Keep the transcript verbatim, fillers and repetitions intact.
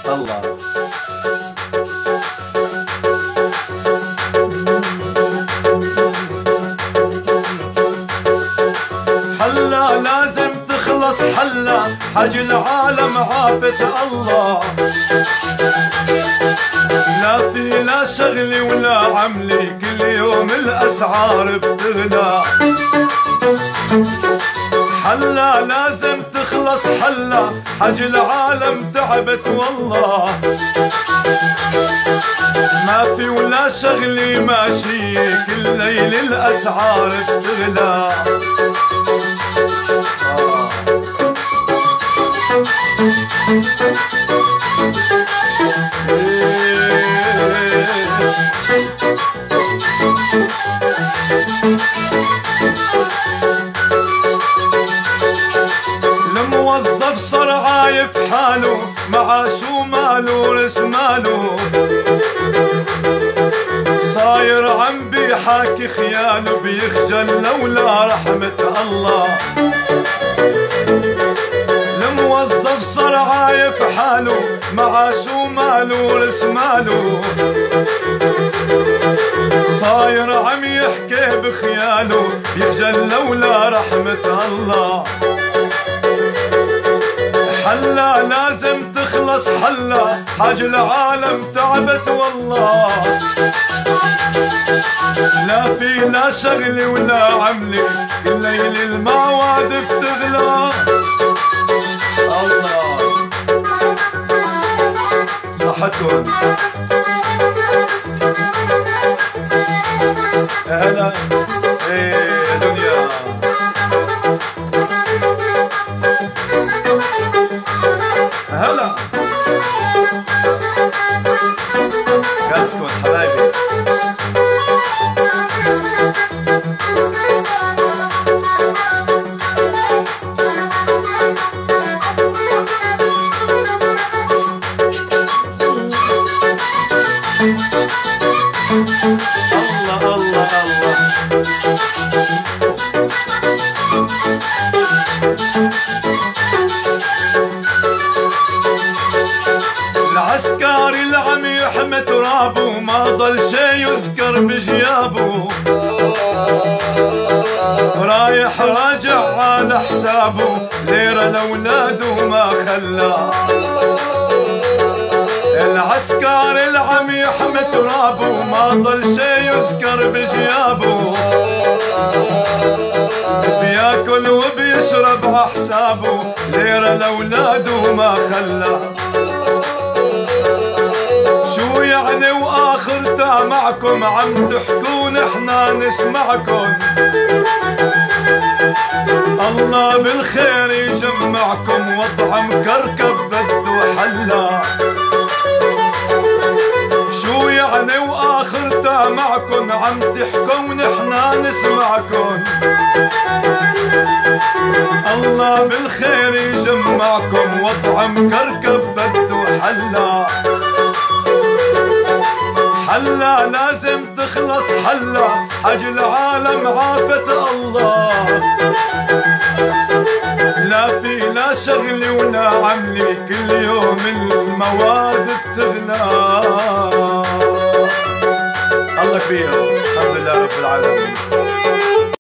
الله. حلا لازم تخلص حلا، حج العالم عافة الله. لا في لا شغلي ولا عملي، كل يوم الأسعار بتغلى. حلا لازم تخلص حلا، حج العالم تعبت والله. ما في ولا شغلي ماشي، كل ليل الأسعار بتغلى. الموظف صار عايف حاله، معاشه ماله رس ماله. صاير عم بيحاكي خياله، بيخجل لولا رحمة الله. الموظف صار عايف حاله، معاشه ماله رس ماله. صاير عم يحكي بخياله، يخجل لولا رحمة الله. حلا لازم تخلص حلا، حاج العالم تعبت والله. لا في لا شغلي ولا عملي، كل ليل المواد بتغلى. الله صحتهم. هلا ايه يا دنيا. هلا اسكت حبايبي. الله الله الله. العسكري اللي عم يحمي ترابه، ما ضل شي يذكر بجيابه. رايح راجع على حسابه، ليرة لولاده ما خلى. العسكري اللي عم يحمي ترابه، ما ضل شي يذكر بجيابه. بياكل وبيشرب عحسابه، ليرة لولاده ما خلى. شو يعني واخرتها معكم، عم تحكون احنا نسمعكم. الله بالخير يجمعكم، وضع مكركب بده حلا. شو يعني واخرتها معكم، عم تحكون احنا نسمعكم. الله بالخير يجمعكم، وضع مكركب بده حلا. حلا لازم تخلص حلا، حج العالم عافة الله. لا في لا شغلي ولا عملي، كل يوم المواد بتغلى.